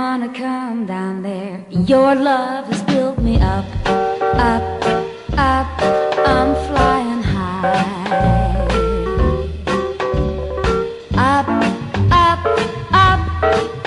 wanna come down there. Your love has built me up, up, up. I'm flying high. Up, up, up.